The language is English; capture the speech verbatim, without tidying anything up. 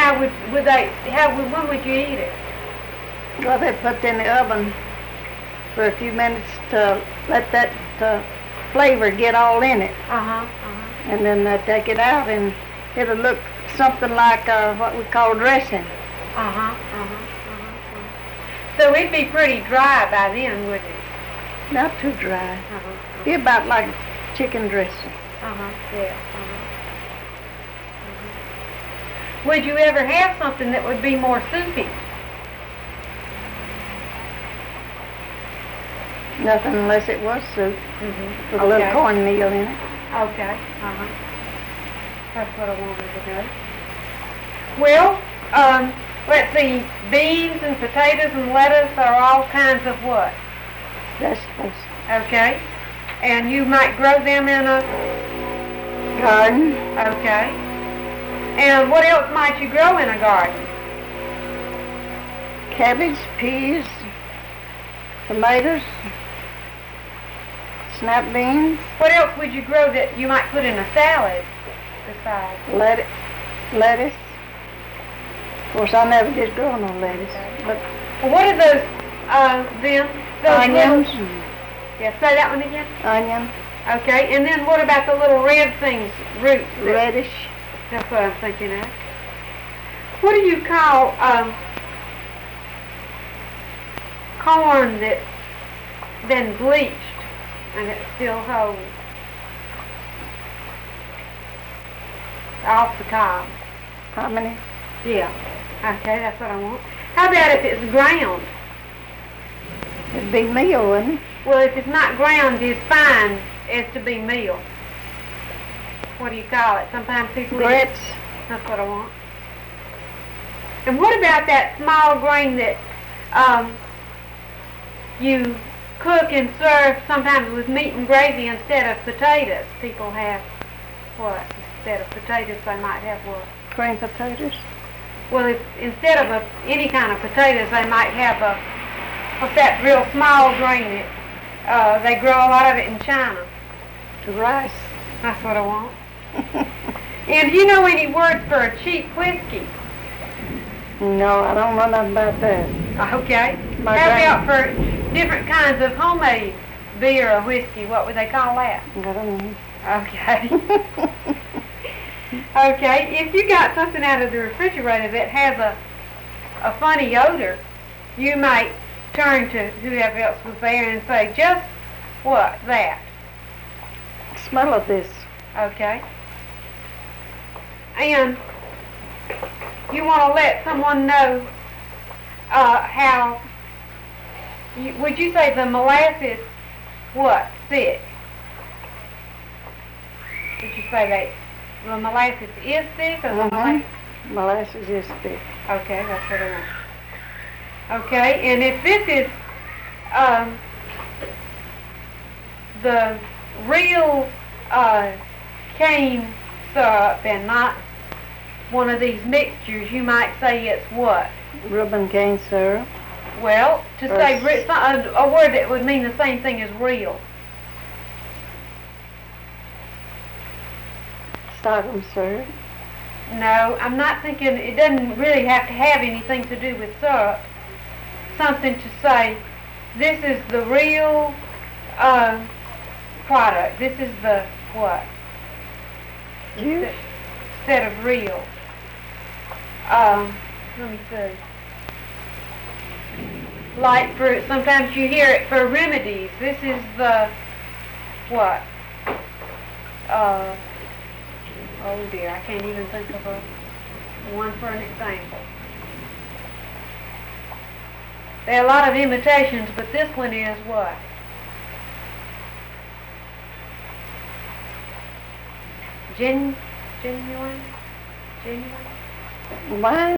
how would would they? How would when would you eat it? Well, they put it in the oven for a few minutes to let that uh, flavor get all in it, Uh huh. Uh huh. and then they take it out, and it'll look something like uh, what we call dressing. Uh huh. Uh huh. Uh huh. So it'd be pretty dry by then, wouldn't it? Not too dry. Uh huh. Be about like chicken dressing. Uh huh. Yeah. Uh huh. Would you ever have something that would be more soupy? Nothing unless it was soup Mm-hmm. with a little cornmeal in it. Okay. Uh-huh. That's what I wanted to know. Well, um, let's see. Beans and potatoes and lettuce are all kinds of what? Vegetables. Okay. And you might grow them in a Garden. Okay. And what else might you grow in a garden? Cabbage, peas, tomatoes, snap beans, What else would you grow that you might put in a salad besides? lettuce. lettuce. Of course, I never did grow no lettuce, but Well, what are those, uh, then? Those onions, Little, yeah, say that one again. onion, Okay, and then what about the little red things, roots? that- radish, That's what I'm thinking of. What do you call, um, corn that's been bleached and it's still whole? Off the cob. how many? Yeah. Okay, that's what I want. How about if it's ground? It'd be meal, wouldn't it? Well, if it's not ground, it's fine as to be meal. What do you call it? Sometimes people eat- Grits, That's what I want. And what about that small grain that um, you cook and serve sometimes with meat and gravy instead of potatoes? People have what? Instead of potatoes, they might have what? green potatoes, Well, if, instead of a, any kind of potatoes, they might have a, what's that real small grain that uh, they grow a lot of it in China. rice. That's what I want. And do you know any words for a cheap whiskey? No, I don't know nothing about that. Okay. My How grand- about for different kinds of homemade beer or whiskey? What would they call that? I don't know. Okay. Okay. If you got something out of the refrigerator that has a a funny odor, you might turn to whoever else was there and say, just what? That. Smell of this. Okay. And you want to let someone know uh, how, you, would you say the molasses, what, thick? Would you say that the molasses is thick or the Mhm. molasses? Molasses is thick. Okay, that's what I want. Okay, and if this is um, the real uh, cane syrup and not one of these mixtures, you might say it's what? Reuben cane syrup. Well, to Or say s- re- a, a word that would mean the same thing as real. Sorghum syrup. No, I'm not thinking, it doesn't really have to have anything to do with syrup. Something to say, this is the real uh, product. This is the what? Juice. Instead of real. Um, let me see. Like for, sometimes you hear it for remedies. This is the, what? Uh, oh dear, I can't even think of a one for an example. There are a lot of imitations, but this one is what? Gen, genuine? Genuine? Wine.